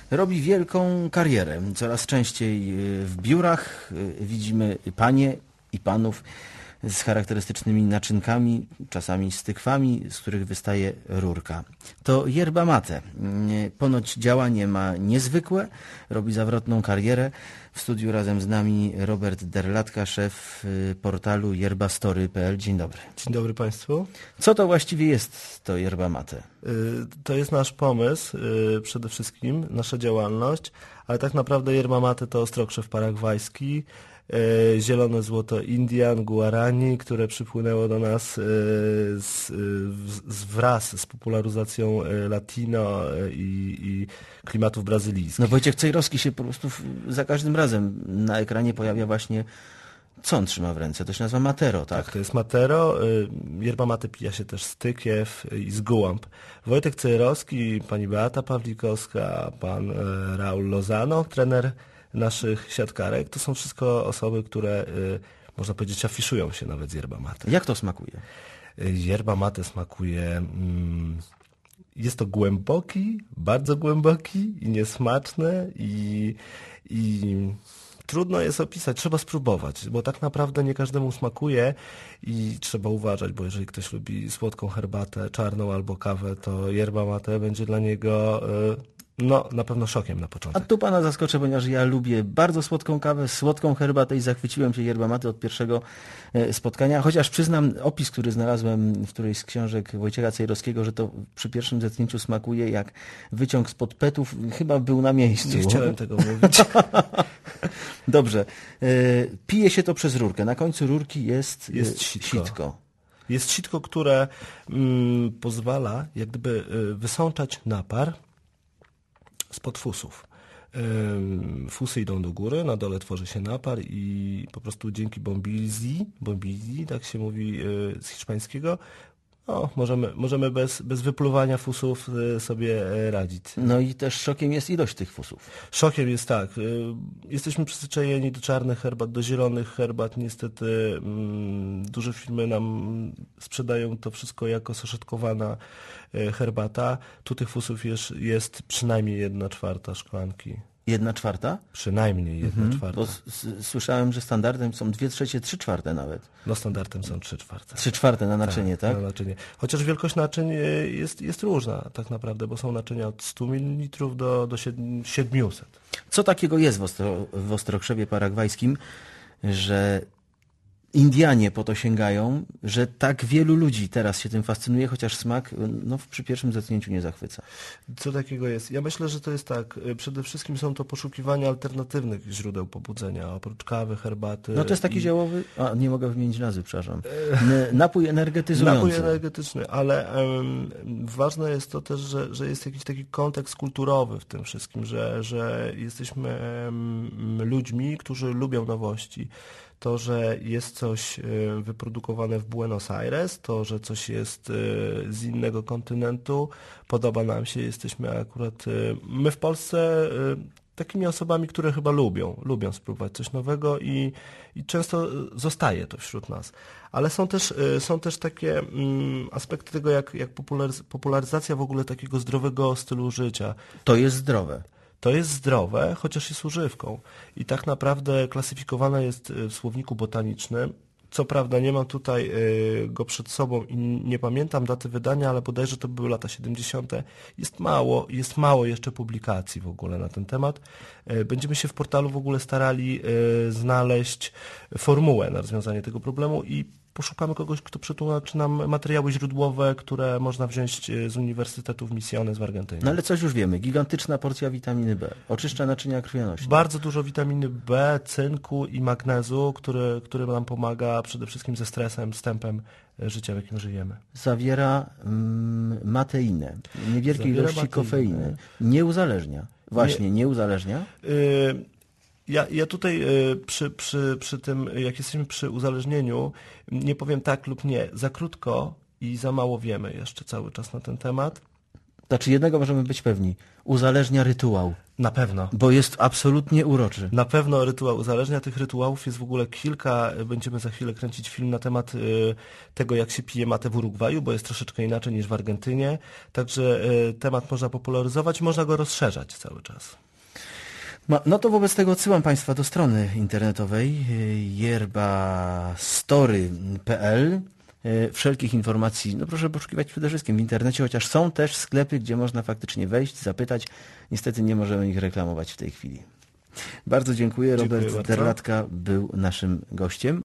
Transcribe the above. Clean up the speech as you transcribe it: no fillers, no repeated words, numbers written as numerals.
robi wielką karierę. Coraz częściej w biurach widzimy panie i panów z charakterystycznymi naczynkami, czasami z tykwami, z których wystaje rurka. To yerba mate. Ponoć działanie ma niezwykłe, robi zawrotną karierę. W studiu razem z nami Robert Derlatka, szef portalu yerbastory.pl. Dzień dobry. Dzień dobry Państwu. Co to właściwie jest to yerba mate? To jest nasz pomysł, przede wszystkim nasza działalność, ale tak naprawdę yerba mate to ostrokrzew paragwajski, zielone złoto Indian, Guarani, które przypłynęło do nas wraz z popularyzacją latino i klimatów brazylijskich. No Wojciech Cejrowski się po prostu za każdym razem na ekranie pojawia właśnie, co on trzyma w ręce? To się nazywa matero, tak? Tak, to jest matero. Yerba mate pija się też z tykiew i z gołąb. Wojtek Cejrowski, pani Beata Pawlikowska, pan Raul Lozano, trener naszych siatkarek, to są wszystko osoby, które, można powiedzieć, afiszują się nawet z yerba mate. Jak to smakuje? Yerba mate smakuje... Jest to głęboki, bardzo głęboki i niesmaczny i trudno jest opisać, trzeba spróbować, bo tak naprawdę nie każdemu smakuje i trzeba uważać, bo jeżeli ktoś lubi słodką herbatę czarną albo kawę, to yerba mate będzie dla niego... No, na pewno szokiem na początek. A tu pana zaskoczę, ponieważ ja lubię bardzo słodką kawę, słodką herbatę i zachwyciłem się yerba mate od pierwszego spotkania, chociaż przyznam, opis, który znalazłem w którejś z książek Wojciecha Cejrowskiego, że to przy pierwszym zetknięciu smakuje jak wyciąg spod petów, chyba był na miejscu. Nie chciałem tego mówić. Dobrze. Pije się to przez rurkę. Na końcu rurki jest sitko. Jest sitko, które pozwala jak gdyby wysączać napar spod fusów. Fusy idą do góry, na dole tworzy się napar i po prostu dzięki bombizji, tak się mówi z hiszpańskiego, no, możemy bez wypluwania fusów sobie radzić. No i też szokiem jest ilość tych fusów. Szokiem jest tak. Jesteśmy przyzwyczajeni do czarnych herbat, do zielonych herbat. Niestety duże firmy nam sprzedają to wszystko jako saszetkowana herbata. Tu tych fusów jest przynajmniej 1/4 szklanki. 1/4? Przynajmniej 1/4. Bo słyszałem, że standardem są 2/3, 3/4 nawet. No standardem są 3/4. 3/4 na naczynie, tak? Na naczynie. Chociaż wielkość naczyń jest różna tak naprawdę, bo są naczynia od 100 ml do 700. Co takiego jest w ostrokrzewie paragwajskim, że Indianie po to sięgają, że tak wielu ludzi teraz się tym fascynuje, chociaż smak przy pierwszym zetknięciu nie zachwyca. Co takiego jest? Ja myślę, że to jest tak. Przede wszystkim są to poszukiwania alternatywnych źródeł pobudzenia, oprócz kawy, herbaty. No to jest taki ziołowy, nie mogę wymienić nazwy, przepraszam. Napój energetyzujący. Napój energetyczny, ale ważne jest to też, że jest jakiś taki kontekst kulturowy w tym wszystkim, że jesteśmy ludźmi, którzy lubią nowości. To, że jest coś wyprodukowane w Buenos Aires, to, że coś jest z innego kontynentu, podoba nam się, jesteśmy akurat, my w Polsce takimi osobami, które chyba lubią spróbować coś nowego i często zostaje to wśród nas. Ale są też takie aspekty tego, jak popularyzacja w ogóle takiego zdrowego stylu życia. To jest zdrowe. To jest zdrowe, chociaż jest używką. I tak naprawdę klasyfikowana jest w słowniku botanicznym. Co prawda nie mam tutaj go przed sobą i nie pamiętam daty wydania, ale bodajże to były lata 70. Jest mało jeszcze publikacji w ogóle na ten temat. Będziemy się w portalu w ogóle starali znaleźć formułę na rozwiązanie tego problemu i poszukamy kogoś, kto przetłumaczy nam materiały źródłowe, które można wziąć z Uniwersytetów Misiones w Argentynie. No ale coś już wiemy. Gigantyczna porcja witaminy B. Oczyszcza naczynia krwionośne. Bardzo dużo witaminy B, cynku i magnezu, który nam pomaga przede wszystkim ze stresem, z tempem życia, w jakim żyjemy. Zawiera mateinę, niewielkiej ilości kofeiny. Nie uzależnia. Właśnie, nie uzależnia? Ja tutaj przy tym, jak jesteśmy przy uzależnieniu, nie powiem tak lub nie. Za krótko i za mało wiemy jeszcze cały czas na ten temat. Znaczy jednego możemy być pewni. Uzależnia rytuał. Na pewno. Bo jest absolutnie uroczy. Na pewno rytuał uzależnia. Tych rytuałów jest w ogóle kilka. Będziemy za chwilę kręcić film na temat tego, jak się pije matę w Urugwaju, bo jest troszeczkę inaczej niż w Argentynie. Także temat można popularyzować, można go rozszerzać cały czas. No to wobec tego odsyłam Państwa do strony internetowej yerbastory.pl. Wszelkich informacji, no proszę poszukiwać przede wszystkim w internecie, chociaż są też sklepy, gdzie można faktycznie wejść, zapytać. Niestety nie możemy ich reklamować w tej chwili. Bardzo dziękuję. Robert Derlatka był naszym gościem.